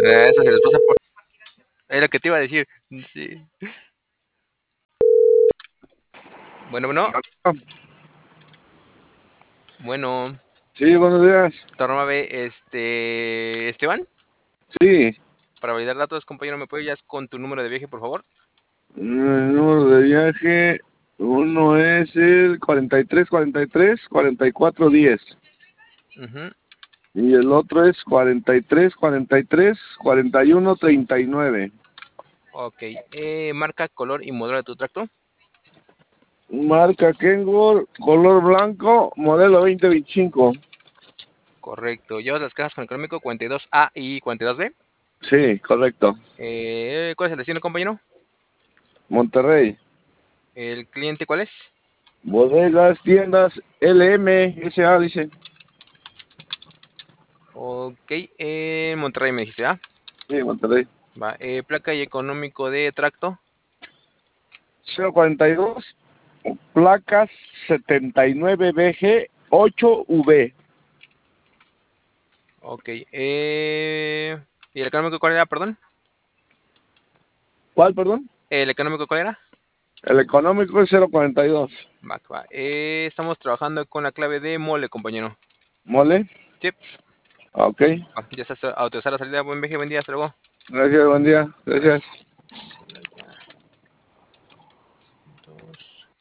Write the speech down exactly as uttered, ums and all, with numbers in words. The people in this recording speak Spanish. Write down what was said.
Eso se les pasa por... Es lo que te iba a decir. Sí. Bueno, bueno. Bueno. Sí, buenos días. Torma B, este... Esteban. Sí. Para validar datos, compañero, ¿me puedes con tu número de viaje, por favor? El número de viaje, uno es el cuarenta y tres, cuarenta y tres, cuarenta y cuatro, diez. Uh-huh. Y el otro es cuarenta y tres, cuarenta y tres, cuarenta y uno, treinta y nueve. Ok. Eh, marca, color y modelo de tu tracto. Marca Kenworth, color blanco, modelo veinte veinticinco. Correcto. ¿Llevas las cajas con el crómico cuarenta y dos A y cuarenta y dos B? Sí, correcto. Eh, ¿Cuál es el destino, compañero? Monterrey. ¿El cliente cuál es? Bodegas, tiendas, L M S A, dice. Ok. Eh, Monterrey me dijiste, ¿ah? Sí, Monterrey. Va. Eh, placa y económico de tracto. cero cuarenta y dos, placas setenta y nueve B G ocho V. Ok. Eh, ¿Y el económico cuál era, perdón? ¿Cuál, perdón? ¿El económico cuál era? El económico es cero cuarenta y dos. Va, va. Eh, estamos trabajando con la clave de mole, compañero. ¿Mole? Sí. Ok. Va, ya está autorizada la salida. Buen viaje, buen día, hasta luego. Gracias, buen día. Gracias.